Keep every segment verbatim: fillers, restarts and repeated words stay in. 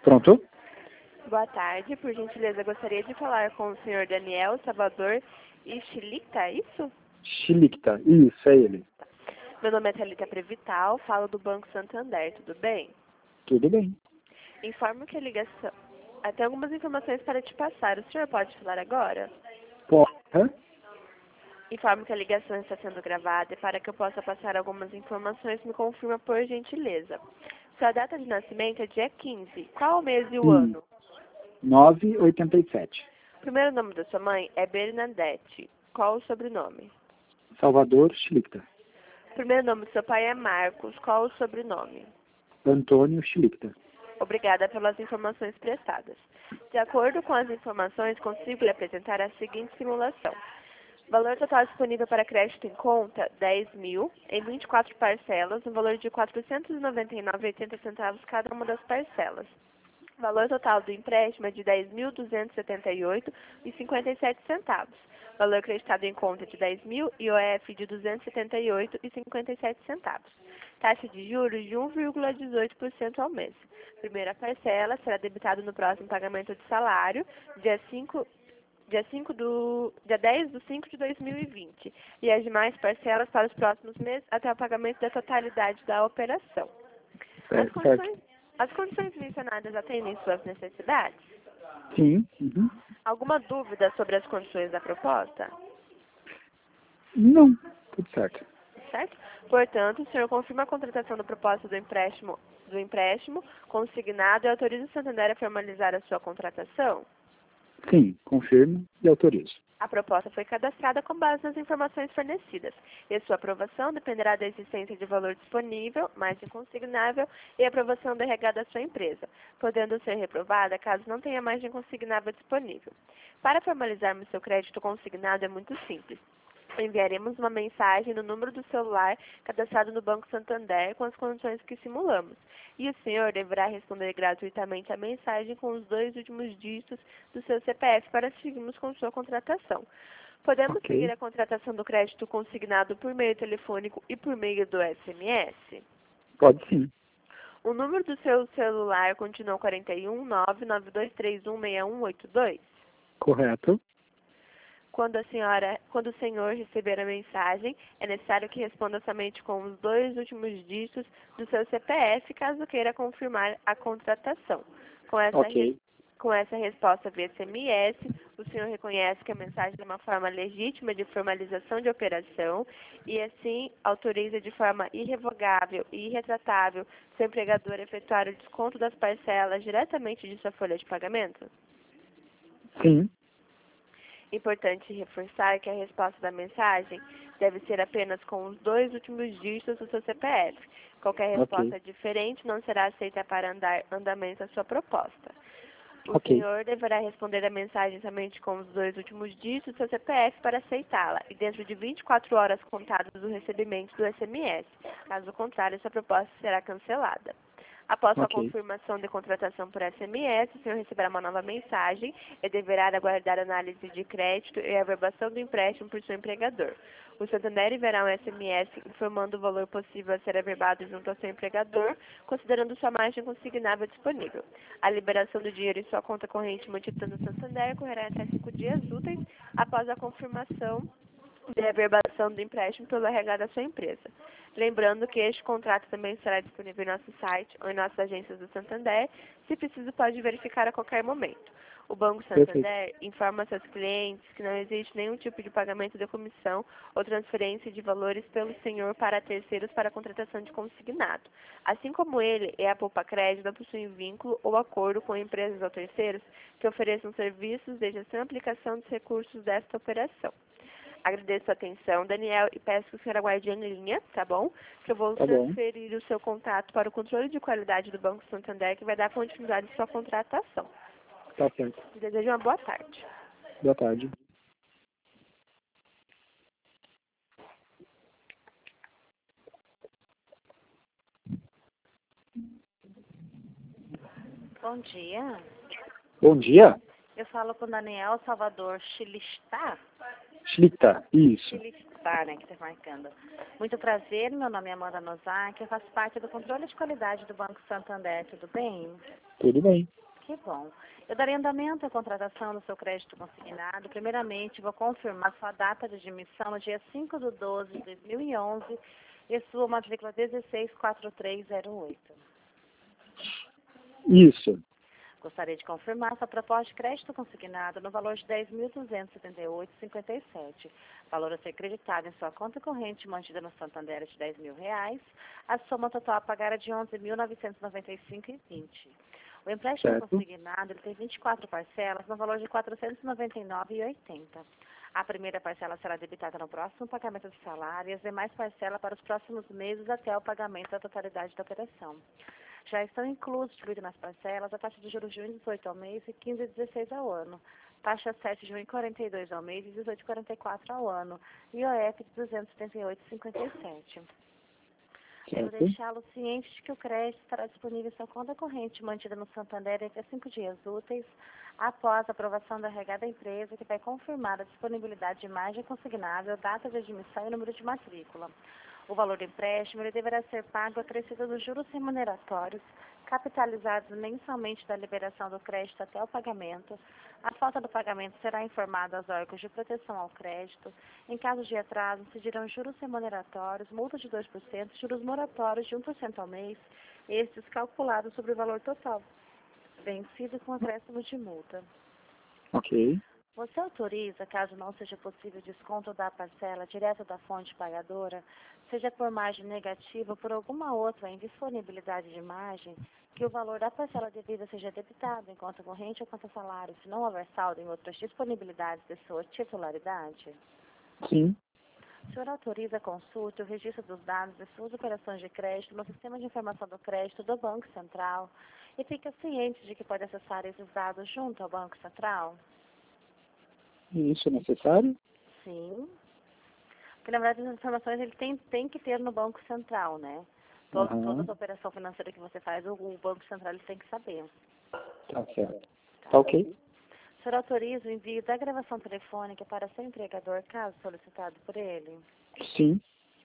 Pronto? Boa tarde, por gentileza, gostaria de falar com o senhor Daniel Salvador Schlichter, é isso? Schlichter, isso, é ele. Meu nome é Thalita Prevital, falo do Banco Santander, tudo bem? Tudo bem. Informo que a ligação... Ah, tem algumas informações para te passar, o senhor pode falar agora? Pode. Hã? Informo que a ligação está sendo gravada e para que eu possa passar algumas informações, me confirma por gentileza. Sua data de nascimento é dia quinze. Qual o mês e o Hum. ano? nove oitenta e sete. O primeiro nome da sua mãe é Bernadette. Qual o sobrenome? Salvador Schlichter. O primeiro nome do seu pai é Marcos. Qual o sobrenome? Antônio Schlichter. Obrigada pelas informações prestadas. De acordo com as informações, consigo lhe apresentar a seguinte simulação. Valor total disponível para crédito em conta, dez mil, em vinte e quatro parcelas, no valor de quatrocentos e noventa e nove reais e oitenta centavos cada uma das parcelas. Valor total do empréstimo é de dez mil duzentos e setenta e oito reais e cinquenta e sete centavos. Valor acreditado em conta de dez mil e O F de duzentos e setenta e oito reais e cinquenta e sete centavos. Taxa de juros de um vírgula dezoito por cento ao mês. Primeira parcela será debitada no próximo pagamento de salário, dia cinco Dia, cinco do, dia dez de cinco de dois mil e vinte, e as demais parcelas para os próximos meses até o pagamento da totalidade da operação. As Certo. condições, as condições mencionadas atendem suas necessidades? Sim. Uhum. Alguma dúvida sobre as condições da proposta? Não, tudo certo. Certo? Portanto, o senhor confirma a contratação da proposta do empréstimo, do empréstimo consignado e autoriza o Santander a formalizar a sua contratação? Sim, confirmo e autorizo. A proposta foi cadastrada com base nas informações fornecidas, e sua aprovação dependerá da existência de valor disponível, margem consignável e aprovação do R H da sua empresa, podendo ser reprovada caso não tenha margem consignável disponível. Para formalizarmos seu crédito consignado é muito simples. Enviaremos uma mensagem no número do celular cadastrado no Banco Santander com as condições que simulamos. E o senhor deverá responder gratuitamente a mensagem com os dois últimos dígitos do seu C P F para seguirmos com sua contratação. Podemos Ok. seguir a contratação do crédito consignado por meio telefônico e por meio do S M S? Pode sim. O número do seu celular continua quarenta e um, nove nove dois três um, seis um oito dois? Correto. Quando a senhora, quando o senhor receber a mensagem, é necessário que responda somente com os dois últimos dígitos do seu C P F, caso queira confirmar a contratação. Com essa, Ok. res, com essa resposta via S M S, o senhor reconhece que a mensagem é uma forma legítima de formalização de operação e, assim, autoriza de forma irrevogável e irretratável seu empregador a efetuar o desconto das parcelas diretamente de sua folha de pagamento? Sim. Importante reforçar que a resposta da mensagem deve ser apenas com os dois últimos dígitos do seu C P F. Qualquer resposta Ok. diferente não será aceita para andar, andamento a sua proposta. O Ok. senhor deverá responder a mensagem somente com os dois últimos dígitos do seu C P F para aceitá-la e dentro de vinte e quatro horas contadas do recebimento do S M S. Caso contrário, sua proposta será cancelada. Após sua Ok. confirmação de contratação por S M S, o senhor receberá uma nova mensagem e deverá aguardar a análise de crédito e a averbação do empréstimo por seu empregador. O Santander enviará um S M S informando o valor possível a ser averbado junto ao seu empregador, considerando sua margem consignável disponível. A liberação do dinheiro em sua conta corrente mantida no Santander ocorrerá até cinco dias úteis após a confirmação de averbação do empréstimo pelo R H da sua empresa. Lembrando que este contrato também estará disponível em nosso site ou em nossas agências do Santander. Se preciso, pode verificar a qualquer momento. O Banco Santander Perfeito. informa seus clientes que não existe nenhum tipo de pagamento de comissão ou transferência de valores pelo senhor para terceiros para a contratação de consignado. Assim como ele e a Poupa Crédito não possuem vínculo ou acordo com empresas ou terceiros que ofereçam serviços de gestão e aplicação dos recursos desta operação. Agradeço a atenção, Daniel, e peço que o senhor aguarde em linha, tá bom? Que eu vou Tá bom. transferir o seu contato para o controle de qualidade do Banco Santander, que vai dar continuidade à sua contratação. Tá certo. Desejo uma boa tarde. Boa tarde. Bom dia. Bom dia. Eu falo com o Daniel Salvador Schlichter. Schlichter, isso. Schlichter, né, que está marcando. Muito prazer, meu nome é Amanda Nozak, eu faço parte do controle de qualidade do Banco Santander, tudo bem? Tudo bem. Que bom. Eu darei andamento à contratação do seu crédito consignado. Primeiramente, vou confirmar sua data de admissão no dia cinco de doze de dois mil e onze e sua matrícula dezesseis quatro três zero oito. Isso. Gostaria de confirmar sua proposta de crédito consignado no valor de dez mil duzentos e setenta e oito vírgula cinquenta e sete. Valor a ser creditado em sua conta corrente mantida no Santander é de dez mil reais. A soma total a pagar é de onze mil novecentos e noventa e cinco reais e vinte centavos. O empréstimo Certo. consignado ele tem vinte e quatro parcelas no valor de quatrocentos e noventa e nove reais e oitenta centavos. A primeira parcela será debitada no próximo pagamento do salário e as demais parcelas para os próximos meses até o pagamento da totalidade da operação. Já estão inclusos, incluídos nas parcelas, a taxa de juros de um vírgula dezoito ao mês e quinze vírgula dezesseis ao ano, taxa sete de um vírgula quarenta e dois ao mês e dezoito vírgula quarenta e quatro ao ano, e I O F de duzentos e setenta e oito vírgula cinquenta e sete. Devo Certo. deixá-lo ciente de que o crédito estará disponível em sua conta corrente, mantida no Santander até cinco dias úteis, após a aprovação da R H da empresa, que vai confirmar a disponibilidade de imagem consignável, data de admissão e número de matrícula. O valor do empréstimo ele deverá ser pago acrescido dos juros remuneratórios, capitalizados mensalmente da liberação do crédito até o pagamento. A falta do pagamento será informada aos órgãos de proteção ao crédito. Em caso de atraso, incidirão juros remuneratórios, multa de dois por cento, juros moratórios de um por cento ao mês, estes calculados sobre o valor total, vencido com acréscimo de multa. Ok. Você autoriza, caso não seja possível desconto da parcela direto da fonte pagadora, seja por margem negativa ou por alguma outra indisponibilidade de margem, que o valor da parcela devida seja debitado em conta corrente ou conta salário, se não houver saldo em outras disponibilidades de sua titularidade? Sim. O senhor autoriza a consulta e o registro dos dados de suas operações de crédito no Sistema de Informação do Crédito do Banco Central e fica ciente de que pode acessar esses dados junto ao Banco Central? Isso é necessário? Sim. Porque, na verdade, as informações ele tem, tem que ter no Banco Central, né? Todo, Aham. Toda a operação financeira que você faz, o, o Banco Central ele tem que saber. Tá certo. Tá ok. O senhor autoriza o envio da gravação telefônica para seu empregador, caso solicitado por ele? Sim.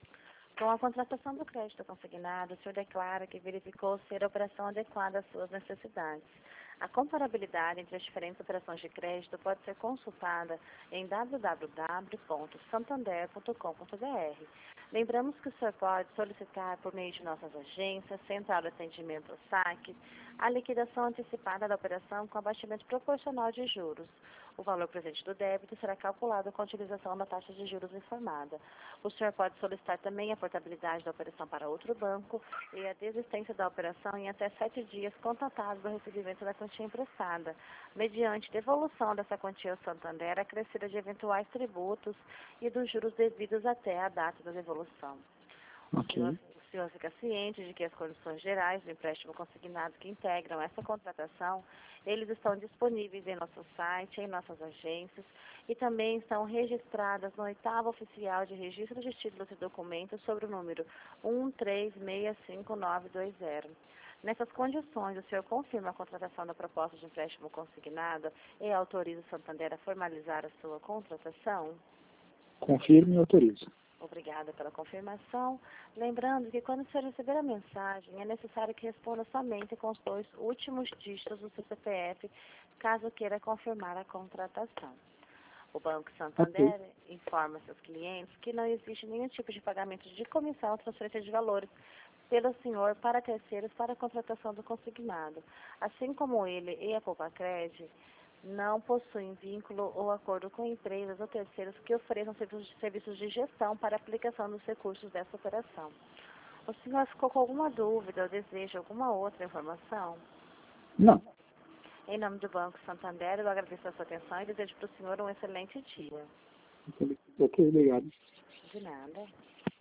Com a contratação do crédito consignado, o senhor declara que verificou ser a operação adequada às suas necessidades. A comparabilidade entre as diferentes operações de crédito pode ser consultada em w w w ponto santander ponto com ponto b r. Lembramos que o senhor pode solicitar, por meio de nossas agências, central de atendimento ao saque, a liquidação antecipada da operação com abatimento proporcional de juros. O valor presente do débito será calculado com a utilização da taxa de juros informada. O senhor pode solicitar também a portabilidade da operação para outro banco e a desistência da operação em até sete dias contatados do recebimento da quantia emprestada, mediante devolução dessa quantia ao Santander acrescida de eventuais tributos e dos juros devidos até a data da devolução. O senhor, Ok. o senhor fica ciente de que as condições gerais do empréstimo consignado que integram essa contratação, eles estão disponíveis em nosso site, em nossas agências e também estão registradas no oitavo oficial de registro de títulos e documentos sobre o número um três seis cinco nove dois zero. Nessas condições, o senhor confirma a contratação da proposta de empréstimo consignado e autoriza o Santander a formalizar a sua contratação? Confirme e autorizo. Obrigada pela confirmação. Lembrando que quando o senhor receber a mensagem, é necessário que responda somente com os dois últimos dígitos do seu C P F, caso queira confirmar a contratação. O Banco Santander Ok. informa seus clientes que não existe nenhum tipo de pagamento de comissão ou transferência de valores pelo senhor para terceiros para a contratação do consignado. Assim como ele e a Poupacred não possuem vínculo ou acordo com empresas ou terceiros que ofereçam serviços de gestão para a aplicação dos recursos dessa operação. O senhor ficou com alguma dúvida ou deseja alguma outra informação? Não. Em nome do Banco Santander, eu agradeço a sua atenção e desejo para o senhor um excelente dia. Ok, obrigado. De nada.